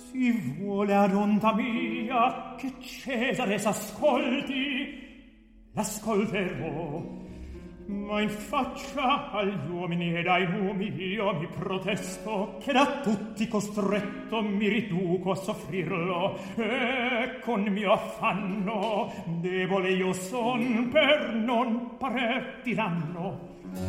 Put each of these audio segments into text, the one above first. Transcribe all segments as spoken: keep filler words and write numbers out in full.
Si vuole ad onta mia che Cesare s'ascolti, l'ascolterò, ma in faccia agli uomini ed ai numi io mi protesto che da tutti costretto mi riduco a soffrirlo, e con mio affanno debole io son per non parer tiranno.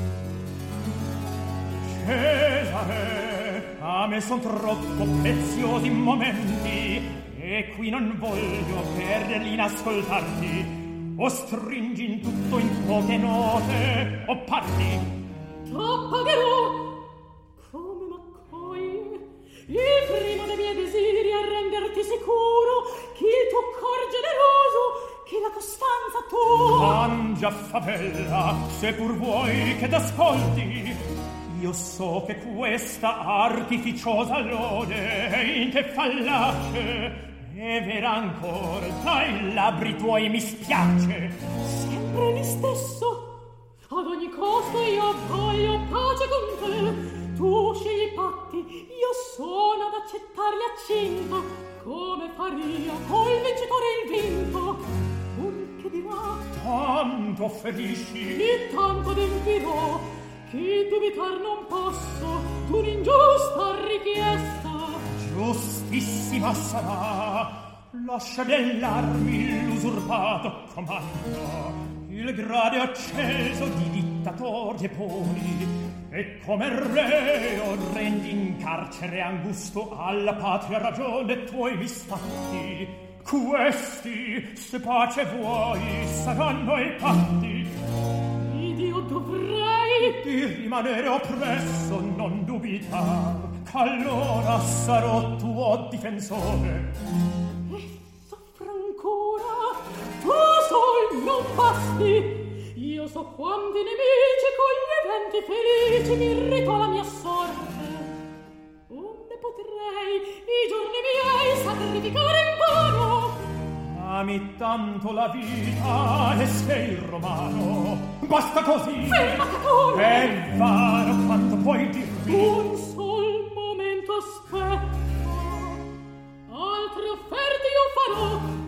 Cesare, a me son troppo preziosi momenti, e qui non voglio perderli in ascoltarti. O stringi in tutto in poche note, o parli. T'appagherò, come m'accoglie, il primo dei miei desiri è renderti sicuro che il tuo cor generoso, che la costanza tua. Mangia favella, se pur vuoi che t'ascolti, io so che questa artificiosa lode in te fallace e vera ancor dai labbri tuoi mi spiace. Sempre di stesso, ad ogni costo io voglio pace con te. Tu scegli i patti, io sono ad accettarli accinto, come faria col vincitore il vinto. Un che dirà, tanto ferisci e tanto adempirò, che dubitar non posso d'un'ingiusta richiesta. Giustissima sarà, lascia dell'armi l'usurpato comando, il grade acceso di dittator deponi, e come reo rendi in carcere angusto alla patria ragione tuoi misfatti. Questi, se pace vuoi, saranno i patti. Id io dovrei di rimanere oppresso, non dubitar, allora sarò tuo difensore. E soffro ancora, tu sol non basti. Io so quanti nemici con gli eventi felici mi irritò la mia sorte. Onde potrei i giorni miei sacrificare in vano. Ami tanto la vita e sei romano. Basta così. Ferma, Catone. È vano quanto puoi dirmi. Un sol momento aspetta, altre offerte io farò.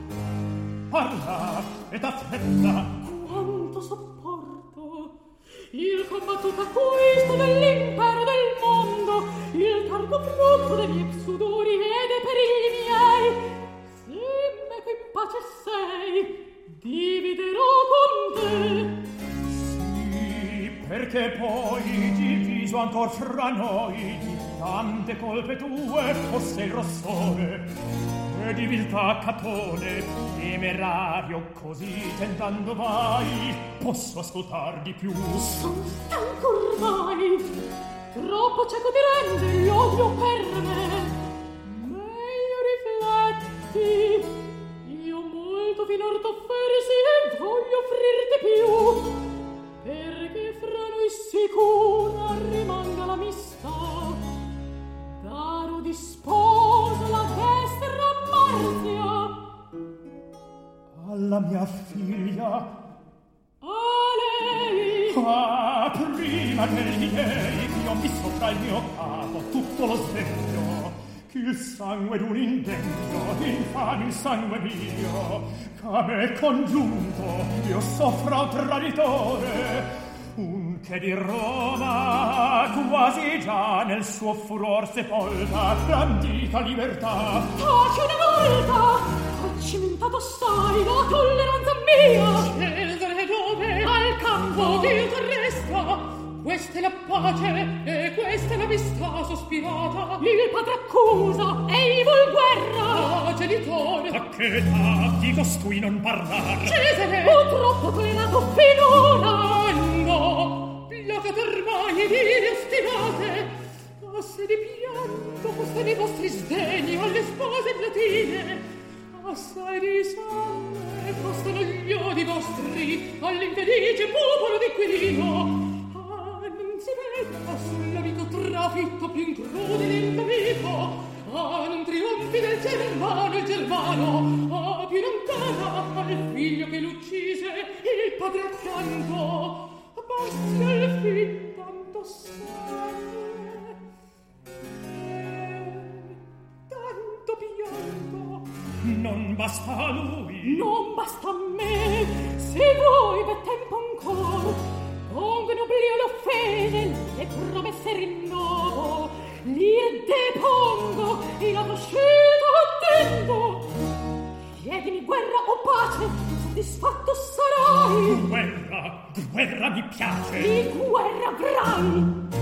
Parla e t'affretta. Quanto sopporto il combattuto acquisto dell'impero del mondo, il tardo frutto dei miei sudori e dei perigli miei. Se me qui in pace sei, dividerò con te. Perché poi diviso ancor fra noi di tante colpe tue fosse il rossore e di viltà Catone temerario così tentando vai posso ascoltar di più. Son stanco ormai, troppo cieco di rende l'odio per me. Meglio rifletti, io molto finor t'offersi e voglio offrirti più, perché fra noi sicura rimanga l'amistà. Daro di sposo la destra Marzia alla mia figlia. A lei. Ah, prima degli miei che io mi sopra il mio capo tutto lo sveglio, che il sangue d'un indegno infami il sangue mio, che a me congiunto io soffra un traditore, un che di Roma quasi già nel suo furor sepolta l'antica libertà. Taci una volta, ho cimentato assai la tolleranza mia. Cesare dove? Al campo. Dio t'arresta. Questa è la pace e questa è l'amistà sospirata. Il padre accusa e i vuol guerra. Ah, genitore, a che età di costui non parlar? Cesare, purtroppo tollerato finora. no, placate ormai e dire ostinate. Asse di pianto costano i vostri sdegni alle spose latine. Assai di sangue costano gli odi vostri all'infelice popolo di Quirino. Si veda sull'amico trafitto più incrudele il nemico. Ah, non trionfi del Germano il Germano. Ah, più lontana al figlio che l'uccise il padre accanto. Basti al fin tanto sangue e tanto Non basta a lui. Non basta a me. Se voi per tempo ancora con oblio l'offese, le promesse rinnovo, li depongo, in alto scelto attendo. Chiedimi guerra o pace, soddisfatto sarai. Guerra, guerra mi piace. Di guerra avrai.